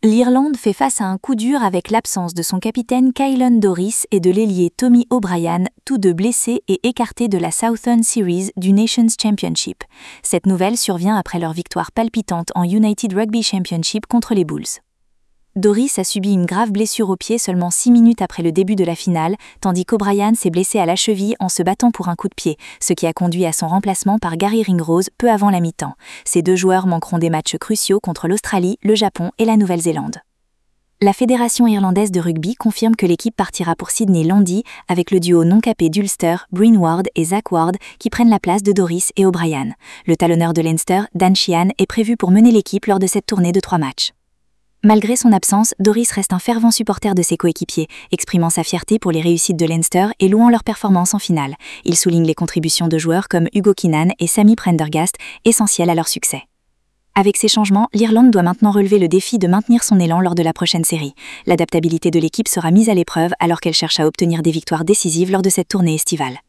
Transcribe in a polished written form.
L'Irlande fait face à un coup dur avec l'absence de son capitaine Caolan Doris et de l'ailier Tommy O'Brien, tous deux blessés et écartés de la Southern Series du Nations Championship. Cette nouvelle survient après leur victoire palpitante en United Rugby Championship contre les Bulls. Doris a subi une grave blessure au pied seulement 6 minutes après le début de la finale, tandis qu'O'Brien s'est blessé à la cheville en se battant pour un coup de pied, ce qui a conduit à son remplacement par Gary Ringrose peu avant la mi-temps. Ces deux joueurs manqueront des matchs cruciaux contre l'Australie, le Japon et la Nouvelle-Zélande. La Fédération irlandaise de rugby confirme que l'équipe partira pour Sydney lundi avec le duo non capé d'Ulster, Bryn Ward et Zach Ward qui prennent la place de Doris et O'Brien. Le talonneur de Leinster, Dan Sheehan, est prévu pour mener l'équipe lors de cette tournée de 3 matchs. Malgré son absence, Doris reste un fervent supporter de ses coéquipiers, exprimant sa fierté pour les réussites de Leinster et louant leur performance en finale. Il souligne les contributions de joueurs comme Hugo Keenan et Sammy Prendergast, essentielles à leur succès. Avec ces changements, l'Irlande doit maintenant relever le défi de maintenir son élan lors de la prochaine série. L'adaptabilité de l'équipe sera mise à l'épreuve alors qu'elle cherche à obtenir des victoires décisives lors de cette tournée estivale.